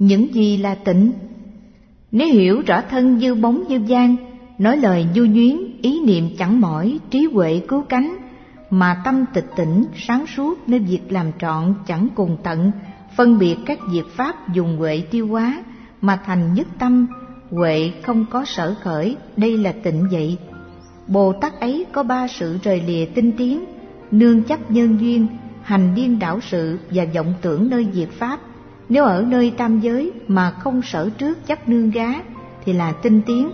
Những gì là tịnh? Nếu hiểu rõ thân như bóng như gian, nói lời nhu nhuyến, ý niệm chẳng mỏi, trí huệ cứu cánh, mà tâm tịch tỉnh, sáng suốt nên việc làm trọn chẳng cùng tận, phân biệt các việc pháp dùng huệ tiêu hóa, mà thành nhất tâm, huệ không có sở khởi, đây là tịnh vậy. Bồ Tát ấy có ba sự rời lìa tinh tiến: nương chấp nhân duyên, hành điên đảo sự và vọng tưởng nơi diệt pháp. Nếu ở nơi tam giới mà không sở trước chấp nương gá thì là tinh tiến.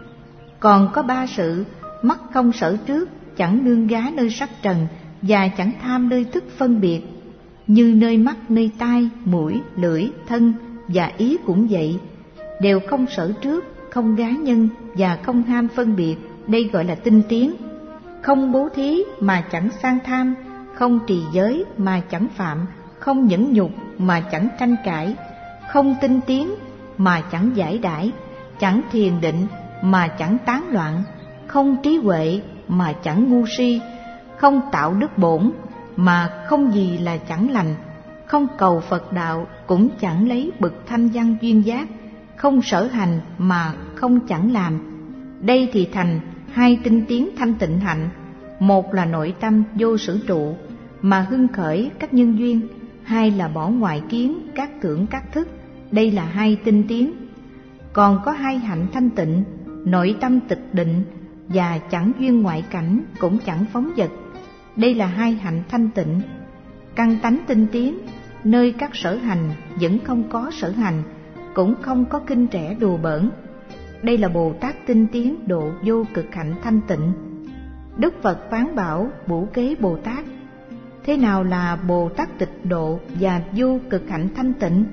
Còn có ba sự: mắt không sở trước, chẳng nương gá nơi sắc trần, và chẳng tham nơi thức phân biệt. Như nơi mắt, nơi tai, mũi, lưỡi, thân và ý cũng vậy, đều không sở trước, không gá nhân và không ham phân biệt, đây gọi là tinh tiến. Không bố thí mà chẳng sang tham, không trì giới mà chẳng phạm, không nhẫn nhục mà chẳng tranh cãi, không tinh tiến mà chẳng giải đãi, chẳng thiền định mà chẳng tán loạn, không trí huệ mà chẳng ngu si, không tạo đức bổn mà không gì là chẳng lành, không cầu Phật đạo cũng chẳng lấy bậc thanh văn duyên giác, không sở hành mà không chẳng làm. Đây thì thành hai tinh tiến thanh tịnh hạnh. Một là nội tâm vô sử trụ mà hưng khởi các nhân duyên, hai là bỏ ngoại kiến các tưởng các thức, đây là hai tinh tiến. Còn có hai hạnh thanh tịnh, nội tâm tịch định và chẳng duyên ngoại cảnh cũng chẳng phóng dật, đây là hai hạnh thanh tịnh. Căn tánh tinh tiến, nơi các sở hành vẫn không có sở hành, cũng không có kinh trẻ đùa bỡn, đây là Bồ Tát tinh tiến độ vô cực hạnh thanh tịnh. Đức Phật phán bảo Bửu Kế Bồ Tát: thế nào là Bồ Tát tịch độ và vô cực hạnh thanh tịnh?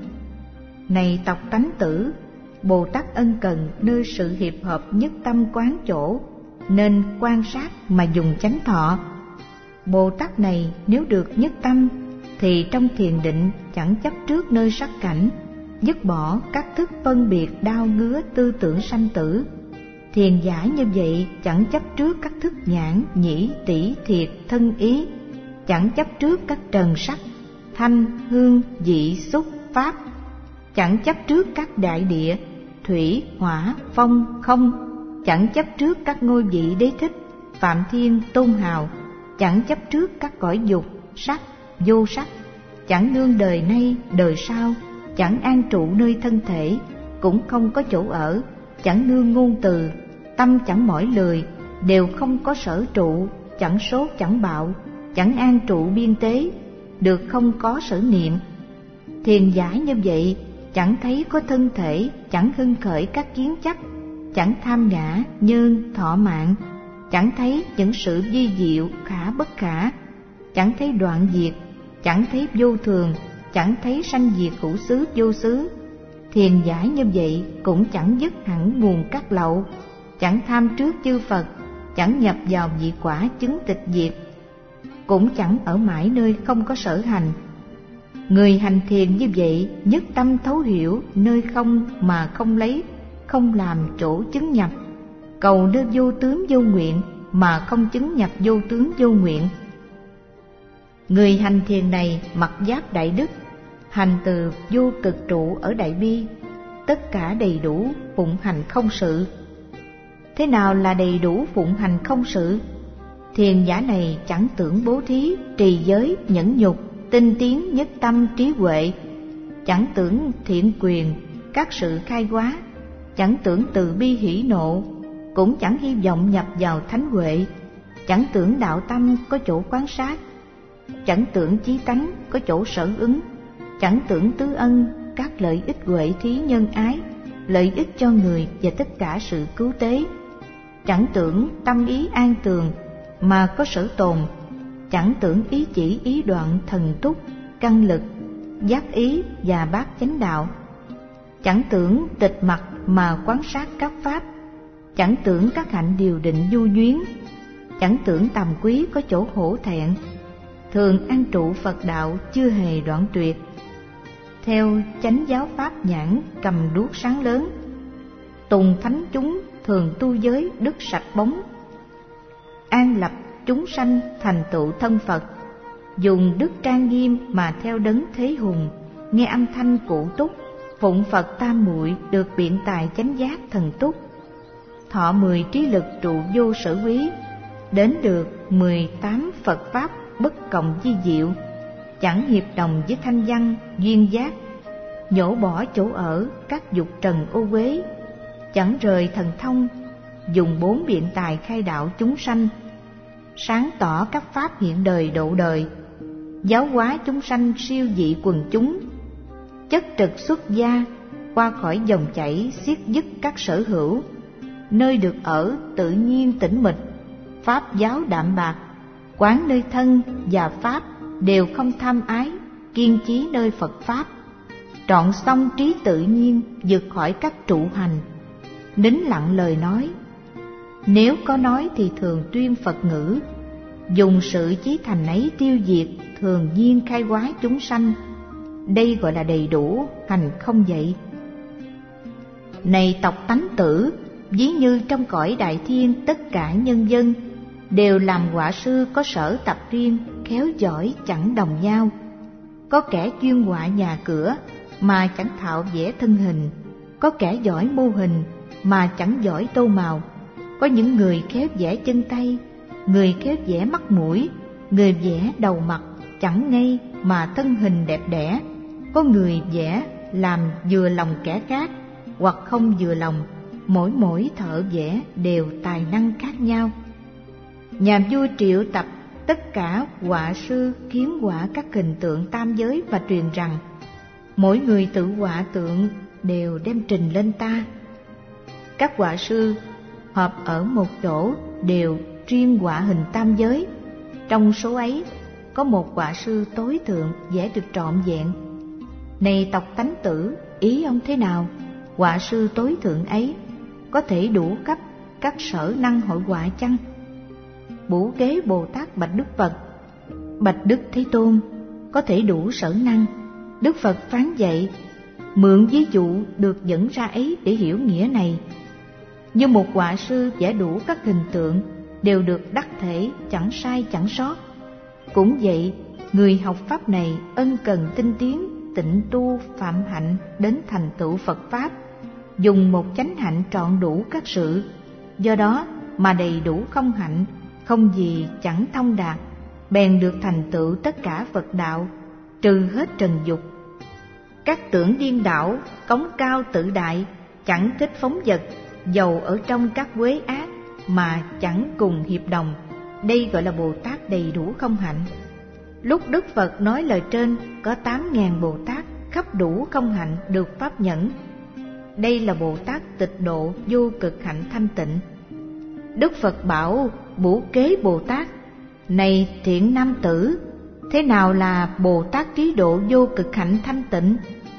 Này tộc tánh tử, Bồ Tát ân cần nơi sự hiệp hợp nhất tâm quán chỗ, nên quan sát mà dùng chánh thọ. Bồ Tát này nếu được nhất tâm thì trong thiền định chẳng chấp trước nơi sắc cảnh, dứt bỏ các thức phân biệt đau ngứa tư tưởng sanh tử. Thiền giả như vậy chẳng chấp trước các thức nhãn, nhĩ, tỷ, thiệt, thân ý, chẳng chấp trước các trần sắc, thanh, hương, vị, xúc, pháp, chẳng chấp trước các đại địa, thủy, hỏa, phong, không, chẳng chấp trước các ngôi vị đế thích, phạm thiên, tôn hào, chẳng chấp trước các cõi dục, sắc, vô sắc, chẳng nương đời nay, đời sau, chẳng an trụ nơi thân thể, cũng không có chỗ ở, chẳng nương ngôn từ, tâm chẳng mỏi lười, đều không có sở trụ, chẳng sốt chẳng bạo, chẳng an trụ biên tế, được không có sở niệm. Thiền giả như vậy chẳng thấy có thân thể, chẳng hưng khởi các kiến chấp, chẳng tham ngã, nhơn, thọ mạng, chẳng thấy những sự vi diệu khả bất khả, chẳng thấy đoạn diệt, chẳng thấy vô thường, chẳng thấy sanh diệt hữu xứ vô xứ. Thiền giả như vậy cũng chẳng dứt hẳn nguồn các lậu, chẳng tham trước chư Phật, chẳng nhập vào vị quả chứng tịch diệt, cũng chẳng ở mãi nơi không có sở hành. Người hành thiền như vậy nhất tâm thấu hiểu nơi không mà không lấy, không làm chỗ chứng nhập, cầu nơi vô tướng vô nguyện mà không chứng nhập vô tướng vô nguyện. Người hành thiền này mặc giáp đại đức, hành từ vô cực trụ ở đại bi, tất cả đầy đủ phụng hành không sự. Thế nào là đầy đủ phụng hành không sự? Thiền giả này chẳng tưởng bố thí, trì giới, nhẫn nhục, tinh tiến, nhất tâm, trí huệ, chẳng tưởng thiện quyền, các sự khai hóa, chẳng tưởng từ bi hỷ nộ, cũng chẳng hy vọng nhập vào thánh huệ, chẳng tưởng đạo tâm có chỗ quán sát, chẳng tưởng chí tánh có chỗ sở ứng, chẳng tưởng tứ ân, các lợi ích huệ thí nhân ái, lợi ích cho người và tất cả sự cứu tế, chẳng tưởng tâm ý an tường mà có sở tồn, chẳng tưởng ý chỉ ý đoạn thần túc, căn lực, giác ý và bát chánh đạo, chẳng tưởng tịch mặc mà quan sát các pháp, chẳng tưởng các hạnh điều định du duyến, chẳng tưởng tầm quý có chỗ hổ thẹn, thường an trụ Phật đạo chưa hề đoạn tuyệt. Theo chánh giáo pháp nhãn cầm đuốc sáng lớn, tùng thánh chúng thường tu giới đức sạch bóng, an lập chúng sanh thành tựu thân Phật, dùng đức trang nghiêm mà theo đấng thế hùng, nghe âm thanh cụ túc, phụng Phật tam muội được biện tài chánh giác thần túc, thọ 10 trí lực trụ vô sở quý, đến được 18 Phật pháp bất cộng vi diệu, chẳng hiệp đồng với thanh văn duyên giác, nhổ bỏ chỗ ở các dục trần ô uế, chẳng rời thần thông, dùng 4 biện tài khai đạo chúng sanh, sáng tỏ các pháp hiện đời độ đời, giáo hóa chúng sanh siêu dị quần chúng, chất trực xuất gia, qua khỏi dòng chảy xiết dứt các sở hữu, nơi được ở tự nhiên tĩnh mịch, pháp giáo đạm bạc, quán nơi thân và pháp đều không tham ái, kiên chí nơi Phật pháp, trọn xong trí tự nhiên vượt khỏi các trụ hành, nín lặng lời nói. Nếu có nói thì thường tuyên Phật ngữ, dùng sự chí thành ấy tiêu diệt, thường nhiên khai hóa chúng sanh. Đây gọi là đầy đủ, hành không vậy. Này tộc tánh tử, ví như trong cõi đại thiên tất cả nhân dân đều làm họa sư có sở tập riêng, khéo giỏi chẳng đồng nhau. Có kẻ chuyên họa nhà cửa mà chẳng thạo vẽ thân hình, có kẻ giỏi mô hình mà chẳng giỏi tô màu, có những người khéo vẽ chân tay, người khéo vẽ mắt mũi, người vẽ đầu mặt chẳng ngay mà thân hình đẹp đẽ, có người vẽ làm vừa lòng kẻ khác hoặc không vừa lòng, mỗi thợ vẽ đều tài năng khác nhau. Nhà vua triệu tập tất cả họa sư kiến họa các hình tượng tam giới và truyền rằng mỗi người tự họa tượng đều đem trình lên ta. Các họa sư họp ở một chỗ đều riêng họa hình tam giới. Trong số ấy có một họa sư tối thượng vẽ được trọn vẹn. Này tộc tánh tử, ý ông thế nào? Họa sư tối thượng ấy có thể đủ cấp các sở năng hội họa chăng? Bủ Kế Bồ Tát bạch Đức Phật: Bạch Đức Thế Tôn, có thể đủ sở năng. Đức Phật phán dạy, mượn ví dụ được dẫn ra ấy để hiểu nghĩa này. Như một họa sư vẽ đủ các hình tượng đều được đắc thể, chẳng sai chẳng sót. Cũng vậy, người học pháp này ân cần tinh tiến, tịnh tu phạm hạnh đến thành tựu Phật pháp, dùng một chánh hạnh trọn đủ các sự. Do đó mà đầy đủ không hạnh, không gì chẳng thông đạt, bèn được thành tựu tất cả Phật đạo, trừ hết trần dục. Các tưởng điên đảo, cống cao tự đại, chẳng thích phóng vật, dầu ở trong các quế ác mà chẳng cùng hiệp đồng. Đây gọi là Bồ Tát đầy đủ không hạnh. Lúc Đức Phật nói lời trên, có 8.000 Bồ Tát khắp đủ không hạnh được pháp nhẫn. Đây là Bồ Tát tịch độ vô cực hạnh thanh tịnh. Đức Phật bảo Bủ Kế Bồ Tát: Này thiện nam tử, thế nào là Bồ Tát trí độ vô cực hạnh thanh tịnh?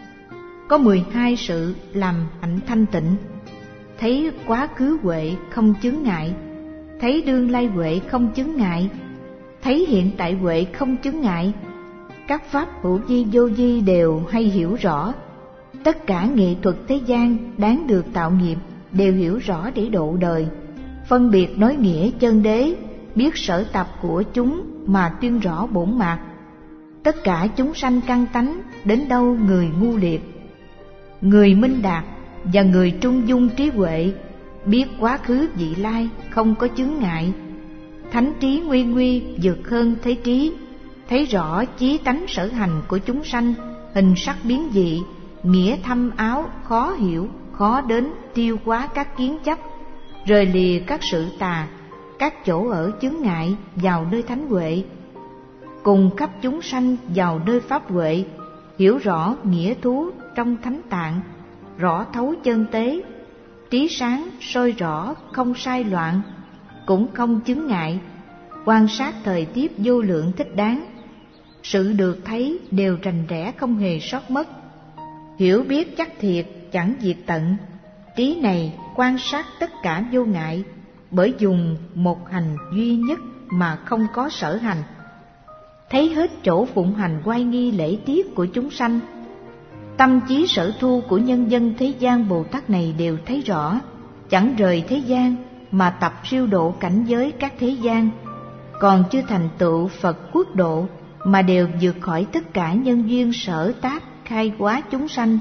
Có 12 sự làm hạnh thanh tịnh. Thấy quá khứ huệ không chướng ngại, thấy đương lai huệ không chướng ngại, thấy hiện tại huệ không chướng ngại. Các pháp hữu vi vô vi đều hay hiểu rõ. Tất cả nghệ thuật thế gian đáng được tạo nghiệp đều hiểu rõ để độ đời. Phân biệt nói nghĩa chân đế, biết sở tập của chúng mà tuyên rõ bổn mạt. Tất cả chúng sanh căn tánh, đến đâu người ngu liệt. Người minh đạt và người trung dung trí huệ, biết quá khứ vị lai không có chướng ngại. Thánh trí nguy nguy vượt hơn thế trí, thấy rõ chí tánh sở hành của chúng sanh, hình sắc biến dị, nghĩa thâm áo khó hiểu, khó đến, tiêu hóa các kiến chấp, rời lìa các sự tà, các chỗ ở chướng ngại vào nơi thánh huệ. Cùng khắp chúng sanh vào nơi pháp huệ, hiểu rõ nghĩa thú trong thánh tạng, rõ thấu chân tế, trí sáng soi rõ không sai loạn, cũng không chướng ngại. Quan sát thời tiết vô lượng thích đáng, sự được thấy đều rành rẽ không hề sót mất. Hiểu biết chắc thiệt chẳng diệt tận, trí này quan sát tất cả vô ngại, bởi dùng một hành duy nhất mà không có sở hành. Thấy hết chỗ phụng hành oai nghi lễ tiết của chúng sanh, tâm trí sở thu của nhân dân thế gian Bồ Tát này đều thấy rõ, chẳng rời thế gian mà tập siêu độ cảnh giới các thế gian, còn chưa thành tựu Phật quốc độ mà đều vượt khỏi tất cả nhân duyên sở tác khai hóa chúng sanh,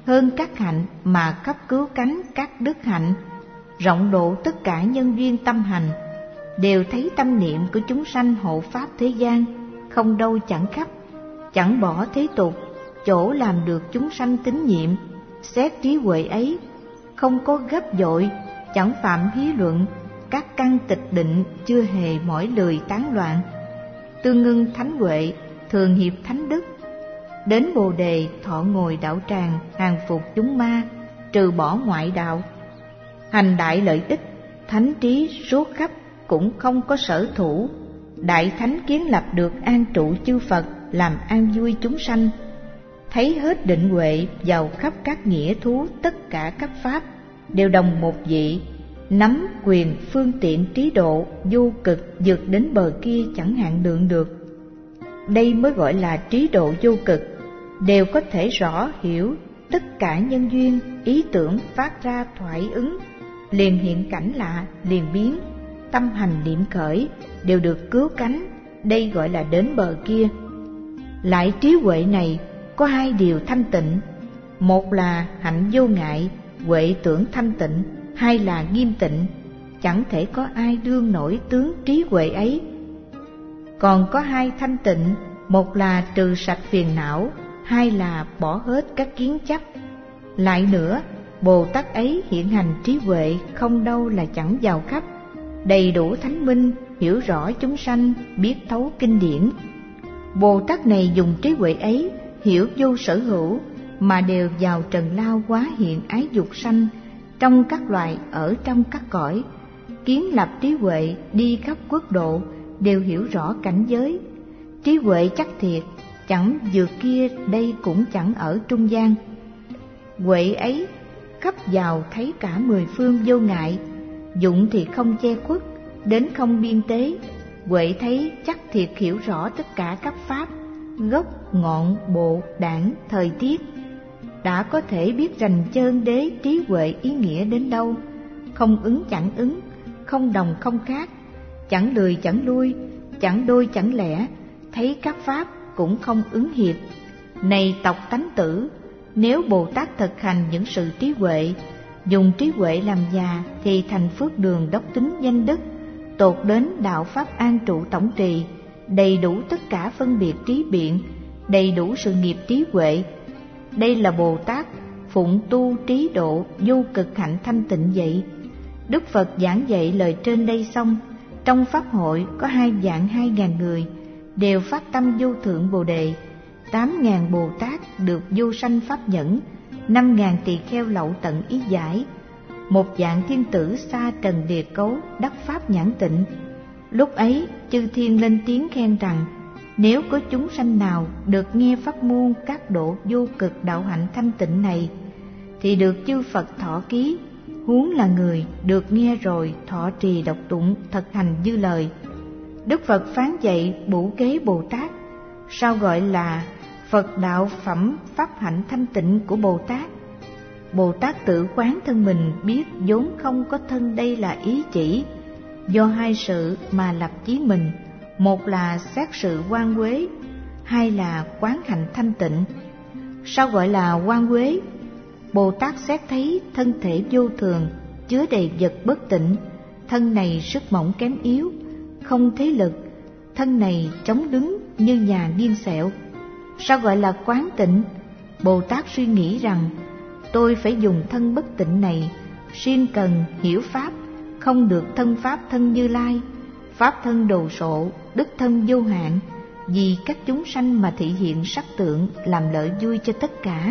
hơn các hạnh mà khắp cứu cánh các đức hạnh, rộng độ tất cả nhân duyên tâm hành, đều thấy tâm niệm của chúng sanh hộ pháp thế gian, không đâu chẳng khắp, chẳng bỏ thế tục, chỗ làm được chúng sanh tín nhiệm. Xét trí huệ ấy, không có gấp dội, chẳng phạm hí luận, các căn tịch định chưa hề mỏi lười tán loạn. Tương ngưng thánh huệ, thường hiệp thánh đức, đến Bồ đề thọ ngồi đạo tràng, hàng phục chúng ma, trừ bỏ ngoại đạo. Hành đại lợi ích, thánh trí suốt khắp, cũng không có sở thủ. Đại thánh kiến lập được an trụ chư Phật, làm an vui chúng sanh. Thấy hết định huệ vào khắp các nghĩa thú, tất cả các pháp đều đồng một vị, nắm quyền phương tiện trí độ vô cực, vượt đến bờ kia chẳng hạn lượng được. Đây mới gọi là trí độ vô cực, đều có thể rõ hiểu tất cả nhân duyên, ý tưởng phát ra thoại ứng, liền hiện cảnh lạ, liền biến, tâm hành niệm khởi, đều được cứu cánh. Đây gọi là đến bờ kia. Lại trí huệ này có hai điều thanh tịnh, một là hạnh vô ngại, huệ tưởng thanh tịnh, hai là nghiêm tịnh, chẳng thể có ai đương nổi tướng trí huệ ấy. Còn có hai thanh tịnh, một là trừ sạch phiền não, hai là bỏ hết các kiến chấp. Lại nữa, Bồ Tát ấy hiện hành trí huệ không đâu là chẳng vào khắp, đầy đủ thánh minh, hiểu rõ chúng sanh, biết thấu kinh điển. Bồ Tát này dùng trí huệ ấy hiểu vô sở hữu, mà đều vào trần lao hóa hiện ái dục sanh, trong các loài ở trong các cõi, kiến lập trí huệ đi khắp quốc độ, đều hiểu rõ cảnh giới. Trí huệ chắc thiệt, chẳng vượt kia, đây cũng chẳng ở trung gian. Huệ ấy khắp vào thấy cả mười phương vô ngại, dụng thì không che khuất, đến không biên tế. Huệ thấy chắc thiệt hiểu rõ tất cả các pháp, gốc, ngọn, bộ, đảng, thời tiết. Đã có thể biết rành chơn đế trí huệ ý nghĩa đến đâu, không ứng chẳng ứng, không đồng không khác, chẳng lười chẳng lui, chẳng đôi chẳng lẻ, thấy các pháp cũng không ứng hiệp. Này tộc tánh tử, nếu Bồ Tát thực hành những sự trí huệ, dùng trí huệ làm già, thì thành phước đường đốc tính danh đức, tột đến đạo pháp an trụ tổng trì, đầy đủ tất cả phân biệt trí biện, đầy đủ sự nghiệp trí huệ. Đây là Bồ Tát phụng tu trí độ vô cực hạnh thanh tịnh vậy. Đức Phật giảng dạy lời trên đây xong, trong pháp hội có 2.200.000 người đều phát tâm vô thượng Bồ đề, 8.000 Bồ Tát được vô sanh pháp nhẫn, 5.000 tỳ kheo lậu tận ý giải, 1.000 thiên tử xa trần địa cấu đắc pháp nhãn tịnh. Lúc ấy chư thiên lên tiếng khen rằng, nếu có chúng sanh nào được nghe pháp môn các độ vô cực đạo hạnh thanh tịnh này, thì được chư Phật thọ ký, huống là người được nghe rồi thọ trì đọc tụng thực hành như lời. Đức Phật phán dạy bủ kế Bồ Tát, sao gọi là Phật đạo phẩm pháp hạnh thanh tịnh của Bồ Tát. Bồ Tát tự quán thân mình biết vốn không có thân, đây là ý chỉ, do hai sự mà lập chí mình, một là xét sự oan uế, hai là quán hạnh thanh tịnh. Sao gọi là oan uế? Bồ Tát xét thấy thân thể vô thường, chứa đầy vật bất tịnh, thân này sức mỏng kém yếu, không thế lực, thân này chống đứng như nhà nghiêng xẹo. Sao gọi là quán tịnh? Bồ Tát suy nghĩ rằng, tôi phải dùng thân bất tịnh này, siêng cần hiểu pháp, không được thân pháp thân Như Lai, pháp thân đồ sộ, đức thân vô hạn, vì các chúng sanh mà thị hiện sắc tượng, làm lợi vui cho tất cả.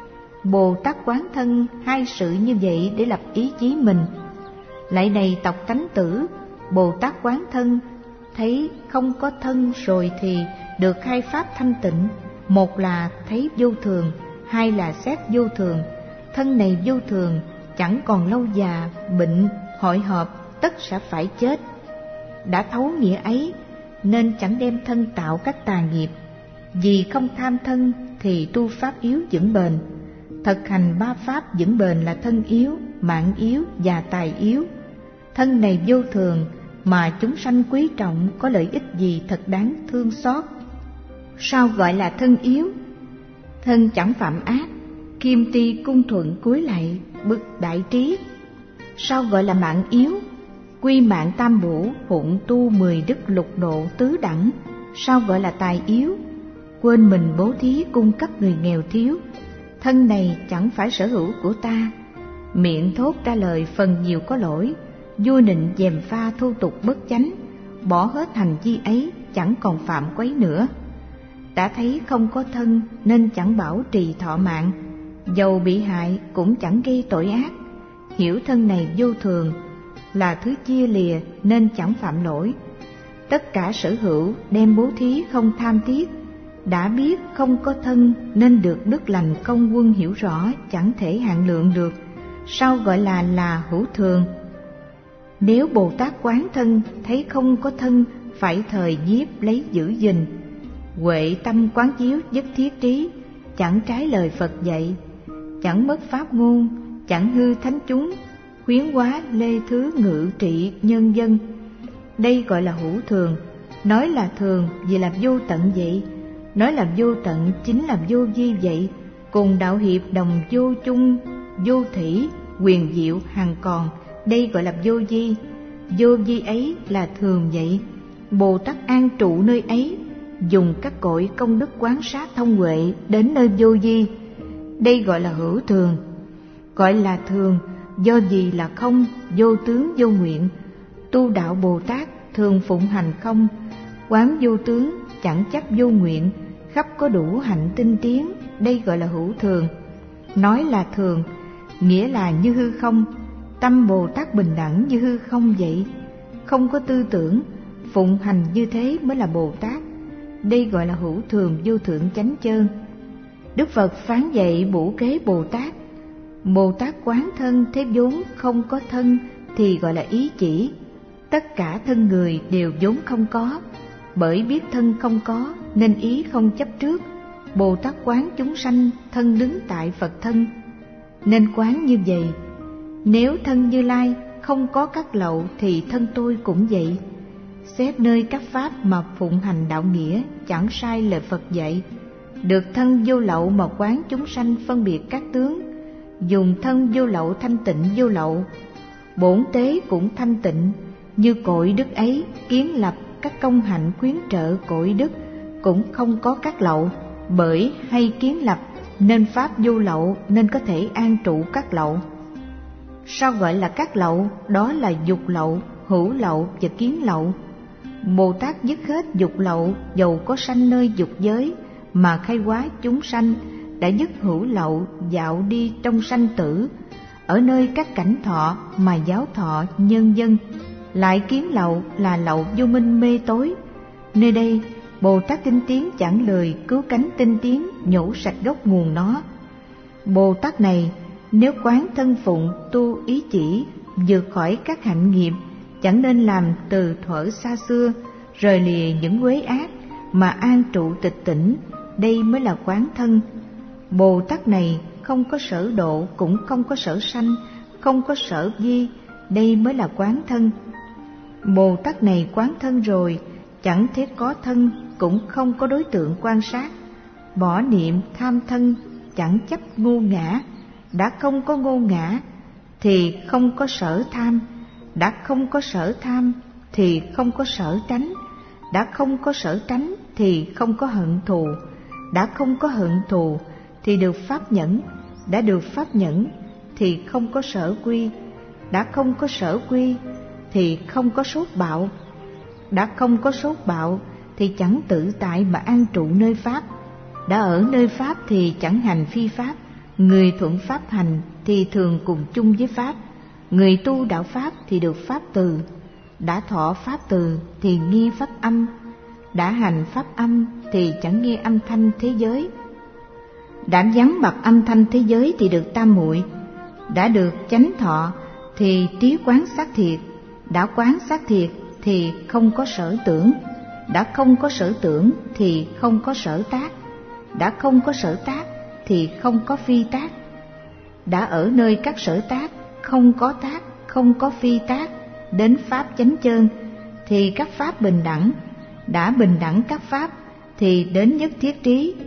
Bồ Tát quán thân hai sự như vậy để lập ý chí mình. Lại này tộc tánh tử, Bồ Tát quán thân, thấy không có thân rồi thì được hai pháp thanh tịnh, một là thấy vô thường, hai là xét vô thường. Thân này vô thường, chẳng còn lâu già, bệnh, hội họp, tất sẽ phải chết. Đã thấu nghĩa ấy, nên chẳng đem thân tạo các tà nghiệp. Vì không tham thân thì tu pháp yếu vững bền. Thực hành ba pháp vững bền là thân yếu, mạng yếu và tài yếu. Thân này vô thường mà chúng sanh quý trọng, có lợi ích gì thật đáng thương xót. Sao gọi là thân yếu? Thân chẳng phạm ác, Kim Ti cung thuận cúi lạy bực đại trí. Sao gọi là mạng yếu? Quy mạng tam bổ, phụng tu 10 đức lục độ tứ đẳng. Sao gọi là tài yếu? Quên mình bố thí cung cấp người nghèo thiếu. Thân này chẳng phải sở hữu của ta. Miệng thốt ra lời phần nhiều có lỗi, vui nịnh gièm pha thô tục bất chánh. Bỏ hết hành vi ấy, chẳng còn phạm quấy nữa. Đã thấy không có thân nên chẳng bảo trì thọ mạng, dầu bị hại cũng chẳng gây tội ác. Hiểu thân này vô thường, là thứ chia lìa nên chẳng phạm lỗi. Tất cả sở hữu đem bố thí không tham tiếc. Đã biết không có thân nên được đức lành công quân hiểu rõ, chẳng thể hạn lượng được. Sao gọi là hữu thường? Nếu Bồ Tát quán thân thấy không có thân, phải thời nhiếp lấy giữ gìn. Huệ tâm quán chiếu nhất thiết trí, chẳng trái lời Phật dạy. Chẳng mất pháp ngôn, chẳng hư thánh chúng, khuyến hóa lê thứ ngự trị nhân dân. Đây gọi là hữu thường. Nói là thường vì là vô tận vậy. Nói là vô tận chính là vô vi vậy. Cùng đạo hiệp đồng vô chung, vô thủy, quyền diệu hằng còn. Đây gọi là vô vi. Vô vi ấy là thường vậy. Bồ Tát an trụ nơi ấy, dùng các cội công đức quán sát thông huệ đến nơi vô vi. Đây gọi là hữu thường. Gọi là thường do gì là không, vô tướng vô nguyện. Tu đạo Bồ Tát thường phụng hành không, quán vô tướng, chẳng chấp vô nguyện, khắp có đủ hạnh tinh tiến. Đây gọi là hữu thường. Nói là thường, nghĩa là như hư không. Tâm Bồ Tát bình đẳng như hư không vậy, không có tư tưởng, phụng hành như thế mới là Bồ Tát. Đây gọi là hữu thường vô thượng chánh chơn. Đức Phật phán dạy bổ kế Bồ Tát. Bồ Tát quán thân thế vốn không có thân thì gọi là ý chỉ. Tất cả thân người đều vốn không có, bởi biết thân không có nên ý không chấp trước. Bồ Tát quán chúng sanh thân đứng tại Phật thân, nên quán như vậy. Nếu thân Như Lai không có các lậu thì thân tôi cũng vậy. Xét nơi các pháp mà phụng hành đạo nghĩa, chẳng sai lời Phật dạy. Được thân vô lậu mà quán chúng sanh phân biệt các tướng, dùng thân vô lậu thanh tịnh vô lậu. Bổn tế cũng thanh tịnh, như cội đức ấy kiến lập các công hạnh khuyến trợ cội đức, cũng không có các lậu. Bởi hay kiến lập nên pháp vô lậu, nên có thể an trụ các lậu. Sao gọi là các lậu? Đó là dục lậu, hữu lậu và kiến lậu. Bồ Tát dứt hết dục lậu, dầu có sanh nơi dục giới mà khai hóa chúng sanh, đã dứt hữu lậu, dạo đi trong sanh tử, ở nơi các cảnh thọ mà giáo thọ nhân dân. Lại kiến lậu là lậu vô minh mê tối. Nơi đây Bồ Tát tinh tiến chẳng lười cứu cánh tinh tiến, nhổ sạch gốc nguồn nó. Bồ Tát này nếu quán thân phụng tu ý chỉ, vượt khỏi các hạnh nghiệp, chẳng nên làm từ thuở xa xưa, rời lìa những quế ác mà an trụ tịch tỉnh. Đây mới là quán thân. Bồ Tát này không có sở độ, cũng không có sở sanh, không có sở vi. Đây mới là quán thân. Bồ Tát này quán thân rồi, chẳng thể có thân, cũng không có đối tượng quan sát. Bỏ niệm tham thân, chẳng chấp ngô ngã. Đã không có ngô ngã thì không có sở tham. Đã không có sở tham thì không có sở tránh. Đã không có sở tránh thì không có hận thù. Đã không có hận thù thì được pháp nhẫn. Đã được pháp nhẫn thì không có sở quy. Đã không có sở quy thì không có sốt bạo. Đã không có sốt bạo thì chẳng tự tại mà an trụ nơi pháp. Đã ở nơi pháp thì chẳng hành phi pháp. Người thuận pháp hành thì thường cùng chung với pháp. Người tu đạo pháp thì được pháp từ. Đã thọ pháp từ thì nghe pháp âm. Đã hành pháp âm thì chẳng nghe âm thanh thế giới. Đã vắng mặt âm thanh thế giới thì được tam muội. Đã được chánh thọ thì trí quán sát thiệt. Đã quán sát thiệt thì không có sở tưởng. Đã không có sở tưởng thì không có sở tác. Đã không có sở tác thì không có phi tác. Đã ở nơi các sở tác, không có tác, không có phi tác, đến pháp chánh chơn thì các pháp bình đẳng. Đã bình đẳng các pháp thì đến nhất thiết trí.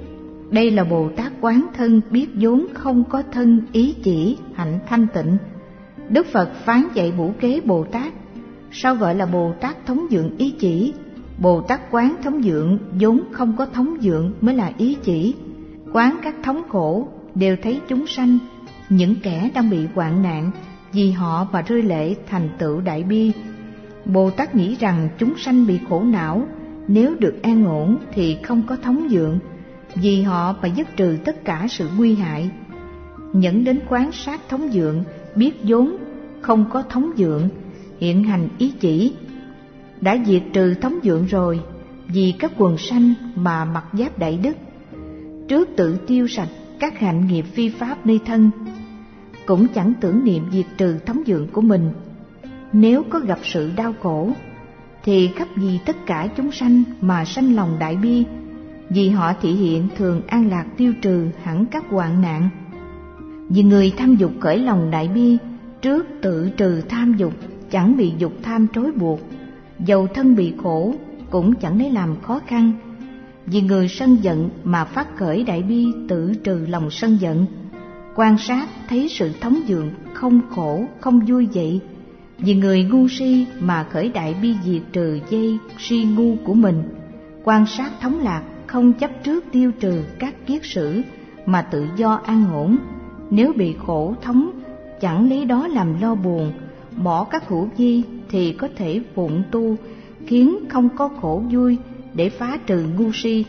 Đây là Bồ Tát quán thân biết vốn không có thân ý chỉ hạnh thanh tịnh. Đức Phật phán dạy Bửu Kế Bồ Tát. Sao gọi là Bồ Tát thống dưỡng ý chỉ? Bồ Tát quán thống dưỡng vốn không có thống dưỡng mới là ý chỉ. Quán các thống khổ, đều thấy chúng sanh, những kẻ đang bị hoạn nạn, vì họ mà rơi lệ thành tựu đại bi. Bồ Tát nghĩ rằng chúng sanh bị khổ não, nếu được an ổn thì không có thống dưỡng, vì họ mà dứt trừ tất cả sự nguy hại. Nhẫn đến quán sát thống dưỡng, biết vốn không có thống dưỡng, hiện hành ý chỉ. Đã diệt trừ thống dưỡng rồi, vì các quần sanh mà mặc giáp đại đức. Trước tự tiêu sạch các hạnh nghiệp phi pháp nơi thân, cũng chẳng tưởng niệm diệt trừ thống dưỡng của mình. Nếu có gặp sự đau khổ, thì khắp vì tất cả chúng sanh mà sanh lòng đại bi, vì họ thị hiện thường an lạc tiêu trừ hẳn các hoạn nạn. Vì người tham dục khởi lòng đại bi, trước tự trừ tham dục, chẳng bị dục tham trói buộc, dầu thân bị khổ cũng chẳng lấy làm khó khăn. Vì người sân giận mà phát khởi đại bi, tự trừ lòng sân giận. Quan sát thấy sự thống dưỡng không khổ không vui vậy. Vì người ngu si mà khởi đại bi, diệt trừ dây si ngu của mình. Quan sát thống lạc không chấp trước tiêu trừ các kiết sử, mà tự do an ổn. Nếu bị khổ thống, chẳng lấy đó làm lo buồn, bỏ các hữu vi thì có thể phụng tu, khiến không có khổ vui để phá trừ ngu si.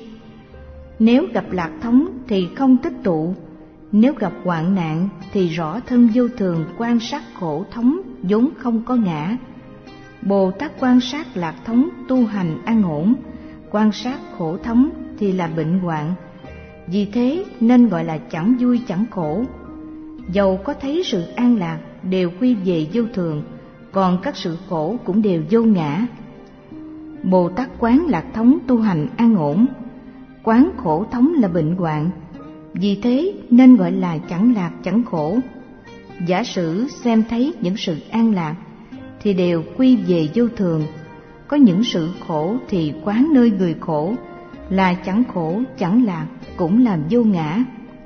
Nếu gặp lạc thống thì không tích tụ, nếu gặp hoạn nạn thì rõ thân vô thường, quan sát khổ thống vốn không có ngã. Bồ Tát quan sát lạc thống tu hành an ổn, quan sát khổ thống thì là bệnh hoạn. Vì thế nên gọi là chẳng vui chẳng khổ. Dầu có thấy sự an lạc đều quy về vô thường, còn các sự khổ cũng đều vô ngã. Bồ Tát quán lạc thống tu hành an ổn, quán khổ thống là bệnh hoạn. Vì thế nên gọi là chẳng lạc chẳng khổ. Giả sử xem thấy những sự an lạc thì đều quy về vô thường, có những sự khổ thì quán nơi người khổ, là chẳng khổ chẳng lạc cũng làm vô ngã.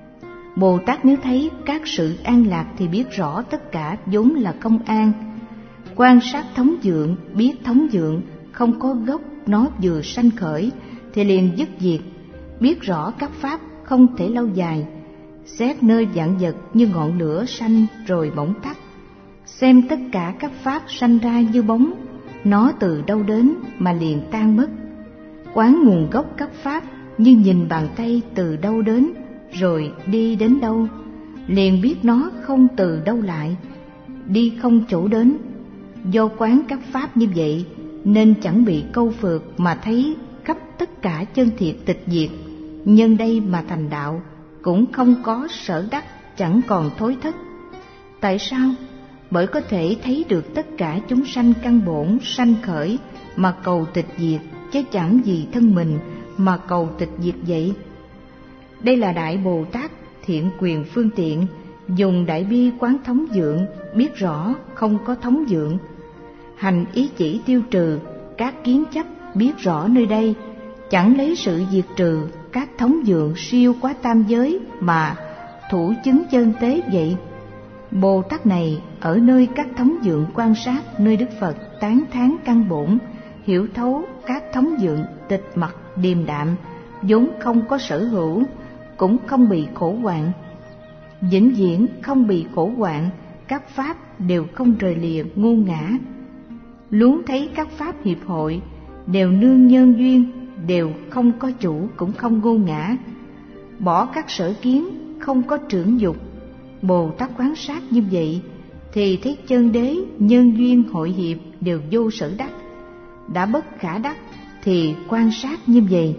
Bồ Tát nếu thấy các sự an lạc thì biết rõ tất cả vốn là không an. Quan sát thống dưỡng, biết thống dưỡng không có gốc, nó vừa sanh khởi thì liền dứt diệt. Biết rõ các pháp không thể lâu dài, xét nơi vạn vật như ngọn lửa sanh rồi bỗng tắt. Xem tất cả các pháp sanh ra như bóng, nó từ đâu đến mà liền tan mất. Quán nguồn gốc các pháp như nhìn bàn tay từ đâu đến rồi đi đến đâu, liền biết nó không từ đâu lại, đi không chỗ đến. Do quán các pháp như vậy nên chẳng bị câu phược, mà thấy khắp tất cả chân thiệt tịch diệt. Nhân đây mà thành đạo, cũng không có sở đắc, chẳng còn thối thất. Tại sao? Bởi có thể thấy được tất cả chúng sanh căn bổn sanh khởi mà cầu tịch diệt, chứ chẳng vì thân mình mà cầu tịch diệt vậy. Đây là Đại Bồ Tát thiện quyền phương tiện, dùng đại bi quán thống dưỡng, biết rõ không có thống dưỡng. Hành ý chỉ tiêu trừ các kiến chấp, biết rõ nơi đây, chẳng lấy sự diệt trừ các thống dưỡng siêu quá tam giới mà thủ chứng chân tế vậy. Bồ Tát này ở nơi các thống dưỡng quan sát nơi Đức Phật tán thán căn bổn, hiểu thấu các thống dưỡng tịch mặc điềm đạm, vốn không có sở hữu, cũng không bị khổ hoạn. Vĩnh viễn không bị khổ hoạn, các pháp đều không rời lìa ngô ngã. Luôn thấy các pháp hiệp hội đều nương nhân duyên, đều không có chủ cũng không ngô ngã. Bỏ các sở kiến, không có trưởng dục. Bồ Tát quán sát như vậy thì thấy chân đế nhân duyên hội hiệp đều vô sở đắc. Đã bất khả đắc thì quan sát như vậy.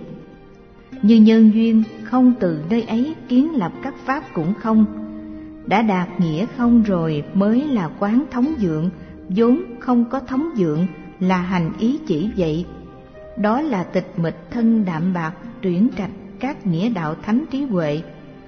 Như nhân duyên không từ nơi ấy kiến lập các pháp cũng không. Đã đạt nghĩa không rồi mới là quán thống dưỡng, vốn không có thống dưỡng là hành ý chỉ vậy. Đó là tịch mịch thân đạm bạc, tuyển trạch các nghĩa đạo thánh trí huệ.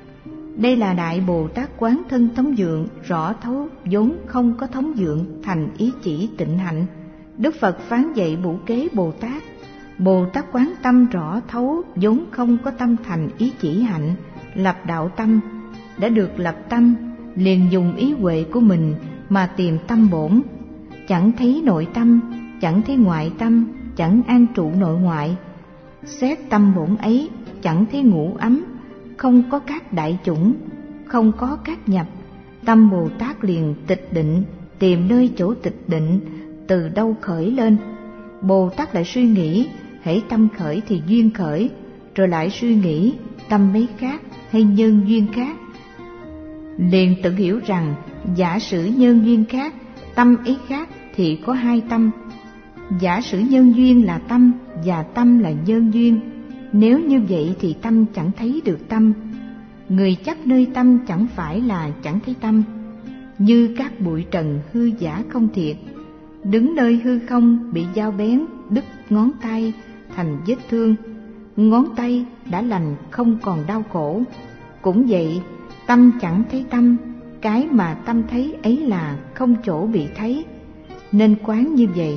Đây là Đại Bồ Tát quán thân thống dưỡng, rõ thấu vốn không có thống dưỡng thành ý chỉ tịnh hạnh. Đức Phật phán dạy Bửu Kế Bồ Tát, Bồ Tát quán tâm rõ thấu vốn không có tâm thành ý chỉ hạnh, lập đạo tâm. Đã được lập tâm, liền dùng ý huệ của mình mà tìm tâm bổn. Chẳng thấy nội tâm, chẳng thấy ngoại tâm, chẳng an trụ nội ngoại. Xét tâm bổn ấy, chẳng thấy ngủ ấm, không có các đại chủng, không có các nhập. Tâm Bồ Tát liền tịch định, tìm nơi chỗ tịch định, từ đâu khởi lên. Bồ Tát lại suy nghĩ, hễ tâm khởi thì duyên khởi, rồi lại suy nghĩ tâm mấy khác hay nhân duyên khác. Liền tự hiểu rằng giả sử nhân duyên khác, tâm ấy khác thì có hai tâm. Giả sử nhân duyên là tâm và tâm là nhân duyên, nếu như vậy thì tâm chẳng thấy được tâm. Người chắc nơi tâm chẳng phải là chẳng thấy tâm. Như các bụi trần hư giả không thiệt, đứng nơi hư không bị dao bén đứt ngón tay thành vết thương, ngón tay đã lành không còn đau khổ. Cũng vậy, tâm chẳng thấy tâm, cái mà tâm thấy ấy là không chỗ bị thấy, nên quán như vậy.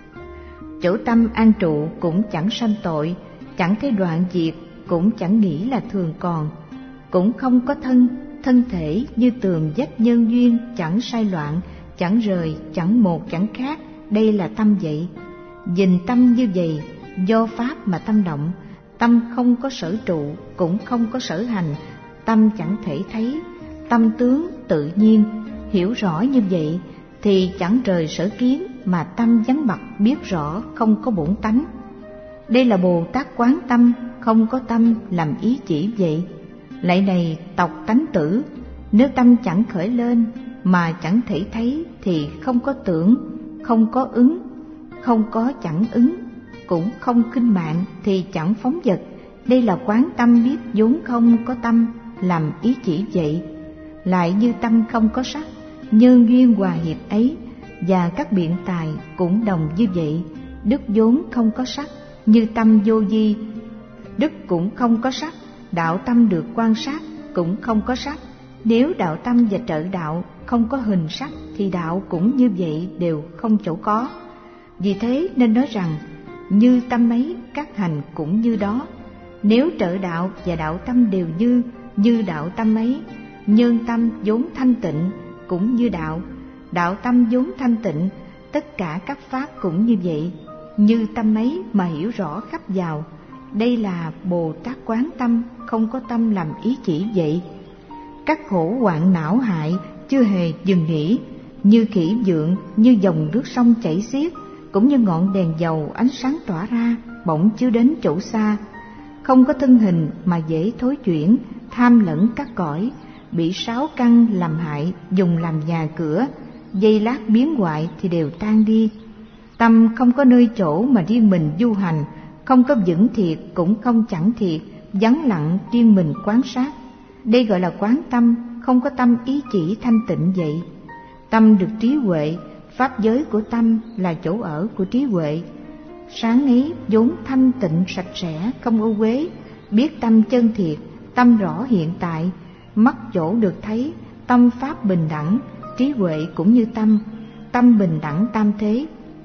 Chỗ tâm an trụ cũng chẳng sanh tội, chẳng thấy đoạn diệt, cũng chẳng nghĩ là thường còn, cũng không có thân thể như tường vách nhân duyên, chẳng sai loạn, chẳng rời, chẳng một chẳng khác. Đây là tâm vậy. Nhìn tâm như vậy, do pháp mà tâm động, tâm không có sở trụ, cũng không có sở hành, tâm chẳng thể thấy, tâm tướng tự nhiên. Hiểu rõ như vậy thì chẳng rời sở kiến, mà tâm vắng bặt biết rõ không có bổn tánh. Đây là Bồ Tát quán tâm, không có tâm làm ý chỉ vậy. Lại này tộc tánh tử, nếu tâm chẳng khởi lên mà chẳng thể thấy thì không có tưởng, không có ứng, không có chẳng ứng, cũng không kinh mạng thì chẳng phóng dật. Đây là quán tâm biết vốn không có tâm làm ý chỉ vậy. Lại như tâm không có sắc, nhân duyên hòa hiệp ấy và các biện tài cũng đồng như vậy. Đức vốn không có sắc, như tâm vô vi, đức cũng không có sắc. Đạo tâm được quan sát cũng không có sắc. Nếu đạo tâm và trợ đạo không có hình sắc thì đạo cũng như vậy, đều không chỗ có. Vì thế nên nói rằng như tâm ấy, các hành cũng như đó. Nếu trợ đạo và đạo tâm đều như đạo tâm ấy, nhân tâm vốn thanh tịnh cũng như đạo, đạo tâm vốn thanh tịnh, tất cả các pháp cũng như vậy, như tâm ấy mà hiểu rõ khắp vào. Đây là Bồ Tát quán tâm, không có tâm làm ý chỉ vậy. Các khổ hoạn não hại chưa hề dừng nghỉ, như khỉ vượng, như dòng nước sông chảy xiết, cũng như ngọn đèn dầu ánh sáng tỏa ra, bỗng chiếu đến chỗ xa. Không có thân hình mà dễ thối chuyển, tham lẫn các cõi, bị sáu căn làm hại, dùng làm nhà cửa, giây lát biến hoại thì đều tan đi. Tâm không có nơi chỗ mà riêng mình du hành, không có vững thiệt cũng không chẳng thiệt, vắng lặng riêng mình quán sát. Đây gọi là quán tâm, không có tâm ý chỉ thanh tịnh vậy. Tâm được trí huệ, pháp giới của tâm là chỗ ở của trí huệ. Sáng ấy vốn thanh tịnh sạch sẽ, không ô uế, biết tâm chân thiệt, tâm rõ hiện tại, mắt chỗ được thấy, tâm pháp bình đẳng, trí huệ cũng như tâm, tâm bình đẳng tam thế.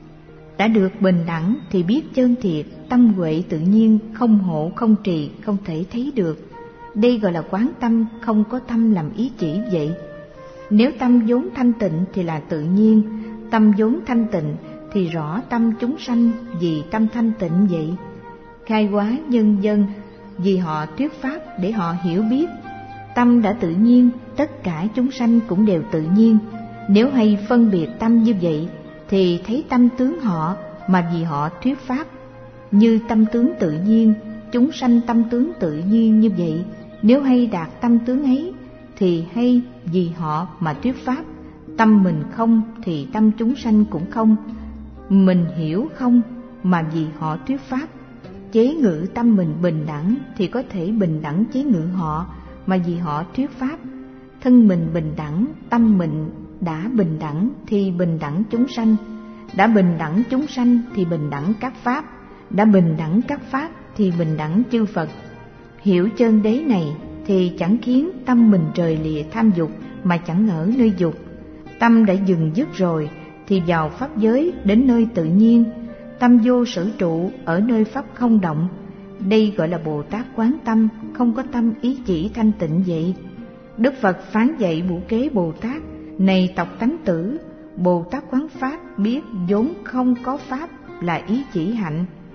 Đã được bình đẳng thì biết chân thiệt, tâm huệ tự nhiên, không hộ không trì, không thể thấy được. Đây gọi là quán tâm, không có tâm làm ý chỉ vậy. Nếu tâm vốn thanh tịnh thì là tự nhiên, tâm vốn thanh tịnh thì rõ tâm chúng sanh vì tâm thanh tịnh vậy. Khai hóa nhân dân vì họ thuyết pháp để họ hiểu biết. Tâm đã tự nhiên, tất cả chúng sanh cũng đều tự nhiên. Nếu hay phân biệt tâm như vậy thì thấy tâm tướng họ mà vì họ thuyết pháp. Như tâm tướng tự nhiên, chúng sanh tâm tướng tự nhiên như vậy. Nếu hay đạt tâm tướng ấy thì hay vì họ mà thuyết pháp. Tâm mình không thì tâm chúng sanh cũng không. Mình hiểu không mà vì họ thuyết pháp. Chế ngự tâm mình bình đẳng thì có thể bình đẳng chế ngự họ mà vì họ thuyết pháp. Thân mình bình đẳng, tâm mình đã bình đẳng thì bình đẳng chúng sanh. Đã bình đẳng chúng sanh thì bình đẳng các pháp. Đã bình đẳng các pháp thì bình đẳng chư Phật. Hiểu chân đế này thì chẳng khiến tâm mình rời lìa tham dục mà chẳng ở nơi dục. Tâm đã dừng dứt rồi thì vào pháp giới đến nơi tự nhiên. tâm vô sở trụ ở nơi pháp không động. Đây gọi là Bồ Tát quán tâm, không có tâm ý chỉ thanh tịnh vậy. Đức Phật phán dạy Bủ Kế Bồ Tát: này tộc tánh tử, Bồ Tát quán pháp biết vốn không có pháp là ý chỉ hạnh.